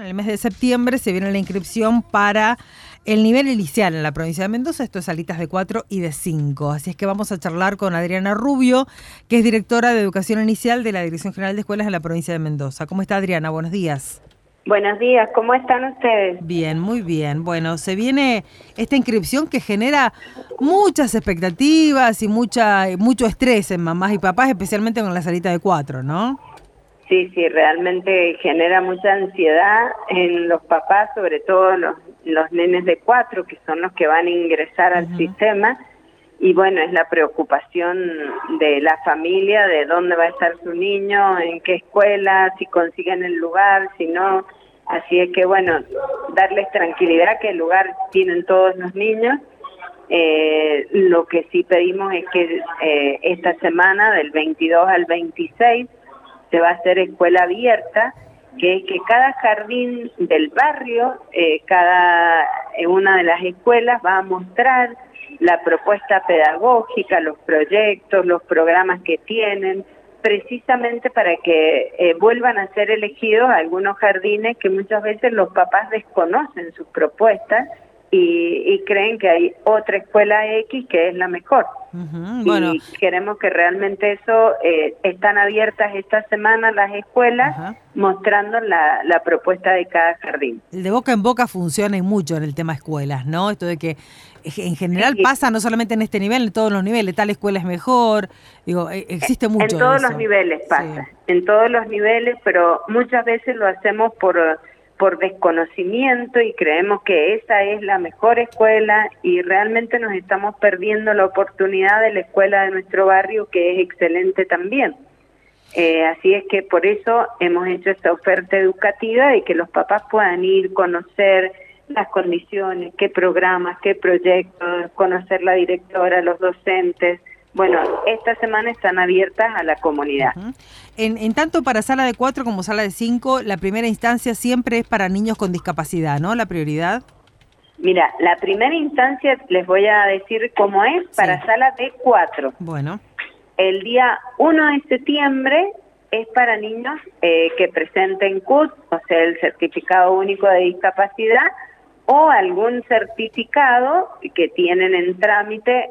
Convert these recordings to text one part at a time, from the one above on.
el mes de septiembre se viene la inscripción para el nivel inicial en la provincia de Mendoza, esto es salitas de 4 y de 5. Así es que vamos a charlar con Adriana Rubio, que es directora de Educación Inicial de la Dirección General de Escuelas en la provincia de Mendoza. ¿Cómo está, Adriana? Buenos días. Buenos días, ¿cómo están ustedes? Bien, muy bien. Bueno, se viene esta inscripción que genera muchas expectativas y mucho estrés en mamás y papás, especialmente con la salita de 4, ¿no? Sí, realmente genera mucha ansiedad en los papás, sobre todo los nenes de 4, que son los que van a ingresar al sistema. Y bueno, es la preocupación de la familia, de dónde va a estar su niño, en qué escuela, si consiguen el lugar, si no. Así es que bueno, darles tranquilidad que el lugar tienen todos los niños. Lo que sí pedimos es que esta semana, del 22 al 26, se va a hacer escuela abierta, que es que cada jardín del barrio, cada una de las escuelas va a mostrar la propuesta pedagógica, los proyectos, los programas que tienen, precisamente para que vuelvan a ser elegidos algunos jardines que muchas veces los papás desconocen sus propuestas y creen que hay otra escuela X que es la mejor. Bueno. Y queremos que realmente eso, están abiertas esta semana las escuelas, mostrando la propuesta de cada jardín. El de boca en boca funciona y mucho en el tema escuelas, ¿no? Esto de que en general pasa no solamente en este nivel, en todos los niveles, tal escuela es mejor, digo, existe mucho en todos eso. los niveles pasa, sí. En todos los niveles, pero muchas veces lo hacemos por desconocimiento y creemos que esa es la mejor escuela y realmente nos estamos perdiendo la oportunidad de la escuela de nuestro barrio, que es excelente también. Así es que por eso hemos hecho esta oferta educativa de que los papás puedan ir, conocer las condiciones, qué programas, qué proyectos, conocer la directora, los docentes. Bueno, esta semana están abiertas a la comunidad. En tanto para sala de 4 como sala de 5, la primera instancia siempre es para niños con discapacidad, ¿no? La prioridad. Mira, la primera instancia les voy a decir cómo es para sala de 4. Bueno. El día 1 de septiembre es para niños que presenten CUT, o sea, el Certificado Único de Discapacidad, o algún certificado que tienen en trámite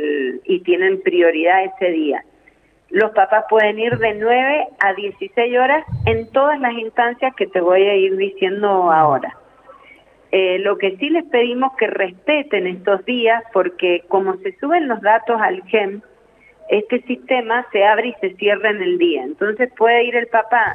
y tienen prioridad ese día. Los papás pueden ir de 9 a 16 horas en todas las instancias que te voy a ir diciendo ahora. Lo que sí les pedimos que respeten estos días, porque como se suben los datos al GEM, este sistema se abre y se cierra en el día. Entonces puede ir el papá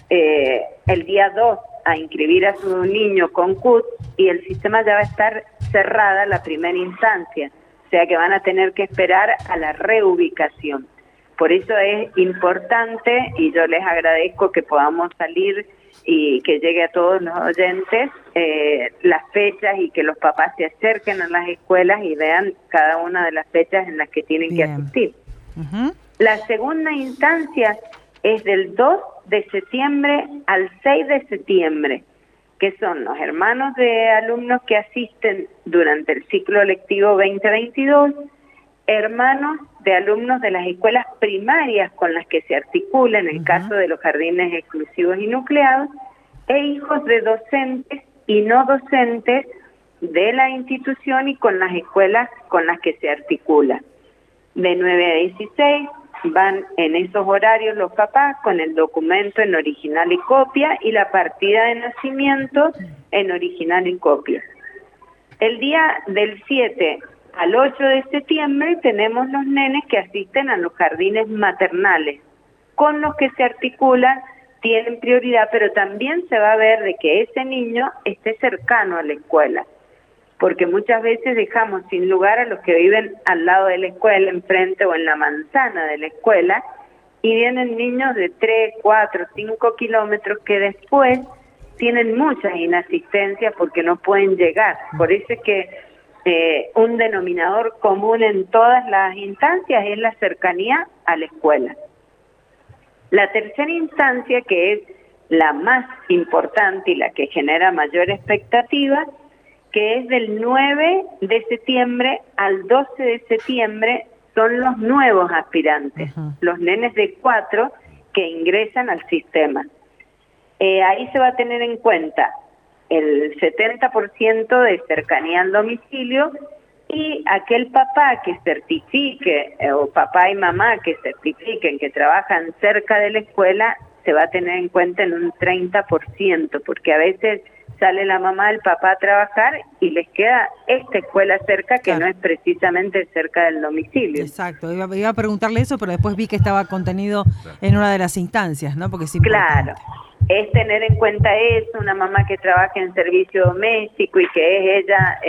el día 2 a inscribir a su niño con CUT y el sistema ya va a estar cerrada la primera instancia, o sea que van a tener que esperar a la reubicación. Por eso es importante, y yo les agradezco que podamos salir y que llegue a todos los oyentes las fechas y que los papás se acerquen a las escuelas y vean cada una de las fechas en las que tienen que asistir. La segunda instancia es del 2 de septiembre al 6 de septiembre, que son los hermanos de alumnos que asisten durante el ciclo lectivo 2022, hermanos de alumnos de las escuelas primarias con las que se articula en el caso de los jardines exclusivos y nucleados, e hijos de docentes y no docentes de la institución y con las escuelas con las que se articula. De 9 a 16 van en esos horarios los papás con el documento en original y copia y la partida de nacimiento en original y copia. El día del 7 al 8 de septiembre tenemos los nenes que asisten a los jardines maternales, con los que se articula, tienen prioridad, pero también se va a ver de que ese niño esté cercano a la escuela, porque muchas veces dejamos sin lugar a los que viven al lado de la escuela, enfrente o en la manzana de la escuela, y vienen niños de 3, 4, 5 kilómetros que después tienen muchas inasistencias porque no pueden llegar. Por eso es que un denominador común en todas las instancias es la cercanía a la escuela. La tercera instancia, que es la más importante y la que genera mayor expectativa, que es del 9 de septiembre al 12 de septiembre, son los nuevos aspirantes, los nenes de 4 que ingresan al sistema. ahí se va a tener en cuenta el 70% de cercanía al domicilio, y aquel papá que certifique, o papá y mamá que certifiquen que trabajan cerca de la escuela, se va a tener en cuenta en un 30%, porque a veces sale la mamá, el papá a trabajar y les queda esta escuela cerca que Claro. no es precisamente cerca del domicilio. Exacto, iba a preguntarle eso, pero después vi que estaba contenido en una de las instancias, ¿no? Porque es Claro, importante. es tener en cuenta eso, una mamá que trabaja en servicio doméstico y que es ella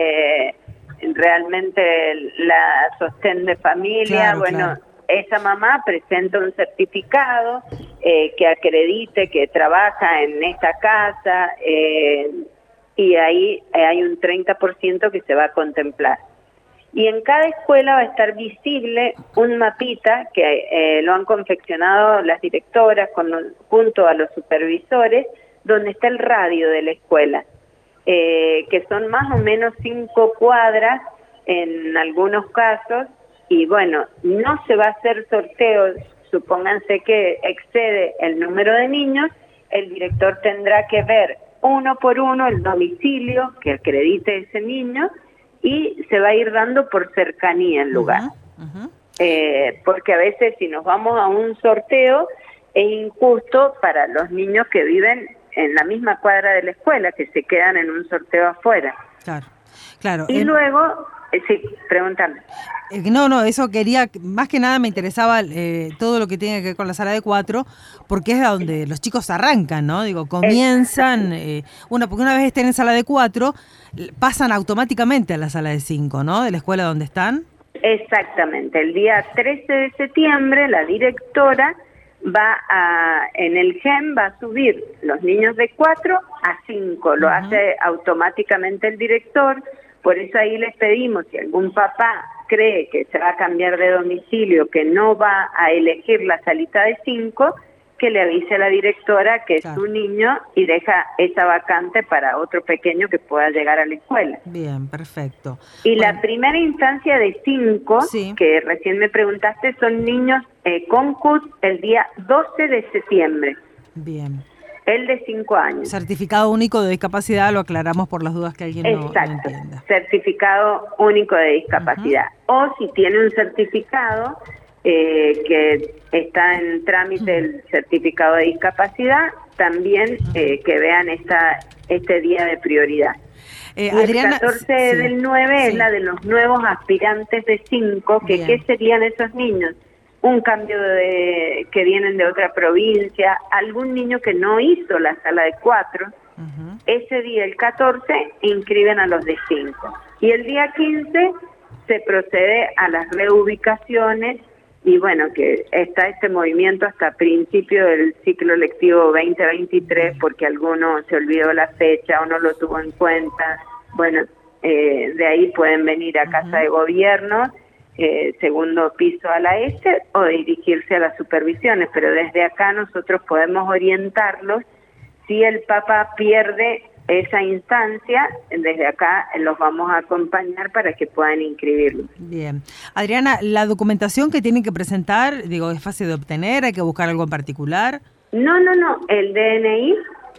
realmente la sostén de familia. Claro, Bueno, claro. esa mamá presenta un certificado que acredite que trabaja en esta casa, y ahí hay un 30% que se va a contemplar. Y en cada escuela va a estar visible un mapita que lo han confeccionado las directoras junto a los supervisores, donde está el radio de la escuela, que son más o menos 5 cuadras en algunos casos, y bueno, no se va a hacer sorteo, supónganse que excede el número de niños, el director tendrá que ver uno por uno el domicilio que acredite ese niño, y se va a ir dando por cercanía el lugar. Porque a veces si nos vamos a un sorteo es injusto para los niños que viven en la misma cuadra de la escuela, que se quedan en un sorteo afuera. Claro, claro. Y luego, sí, pregúntame. No, eso quería, más que nada me interesaba todo lo que tiene que ver con la sala de 4, porque es a donde los chicos arrancan, ¿no? Digo, comienzan, porque una vez estén en sala de 4, pasan automáticamente a la sala de 5, ¿no? De la escuela donde están. Exactamente, el día 13 de septiembre la directora en el GEM va a subir los niños de 4 a 5, lo hace automáticamente el director. Por eso ahí les pedimos, si algún papá cree que se va a cambiar de domicilio, que no va a elegir la salita de 5, que le avise a la directora que es su niño y deja esa vacante para otro pequeño que pueda llegar a la escuela. Bien, perfecto. Y la primera instancia de 5, que recién me preguntaste, son niños con CUT el día 12 de septiembre. Bien. El de 5 años. Certificado único de discapacidad, lo aclaramos por las dudas que alguien no entienda. Certificado único de discapacidad. O si tiene un certificado que está en trámite, el certificado de discapacidad, también que vean este día de prioridad. Adriana, el 14 del 9 es la de los nuevos aspirantes de 5, que ¿qué serían esos niños? Un cambio que vienen de otra provincia, algún niño que no hizo la sala de 4, ese día, el 14, inscriben a los de 5. Y el día 15 se procede a las reubicaciones, y bueno, que está este movimiento hasta principio del ciclo lectivo 2023, porque alguno se olvidó la fecha o no lo tuvo en cuenta. Bueno, de ahí pueden venir a Casa de Gobierno, segundo piso a la este, o dirigirse a las supervisiones, pero desde acá nosotros podemos orientarlos. Si el papá pierde esa instancia, desde acá los vamos a acompañar para que puedan inscribirlos. Bien. Adriana, ¿la documentación que tienen que presentar, es fácil de obtener? ¿Hay que buscar algo en particular? No, el DNI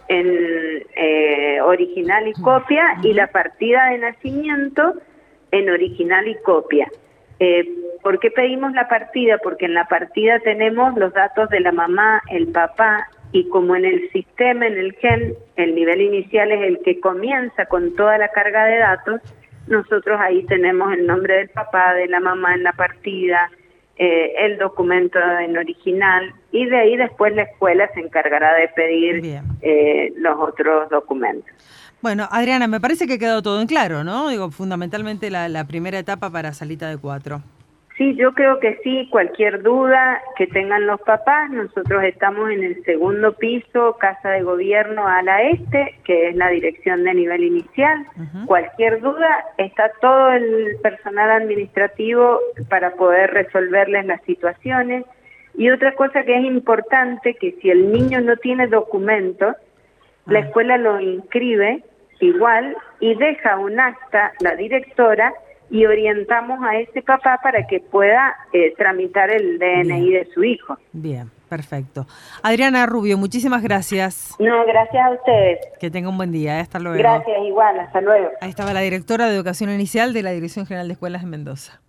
en original y copia, y la partida de nacimiento en original y copia. ¿Por qué pedimos la partida? Porque en la partida tenemos los datos de la mamá, el papá, y como en el sistema, en el GEN, el nivel inicial es el que comienza con toda la carga de datos, nosotros ahí tenemos el nombre del papá, de la mamá en la partida, el documento en original, y de ahí después la escuela se encargará de pedir los otros documentos. Bueno, Adriana, me parece que ha quedado todo en claro, ¿no? Fundamentalmente la primera etapa para salita de 4. Sí, yo creo que sí. Cualquier duda que tengan los papás, nosotros estamos en el segundo piso, Casa de Gobierno a la este, que es la dirección de nivel inicial. Cualquier duda, está todo el personal administrativo para poder resolverles las situaciones. Y otra cosa que es importante, que si el niño no tiene documentos, la escuela lo inscribe igual y deja un acta la directora, y orientamos a ese papá para que pueda tramitar el DNI de su hijo. Bien, Perfecto. Adriana Rubio, muchísimas gracias. No, gracias a ustedes. Que tenga un buen día. Hasta luego. Gracias, igual. Hasta luego. Ahí estaba la directora de Educación Inicial de la Dirección General de Escuelas de Mendoza.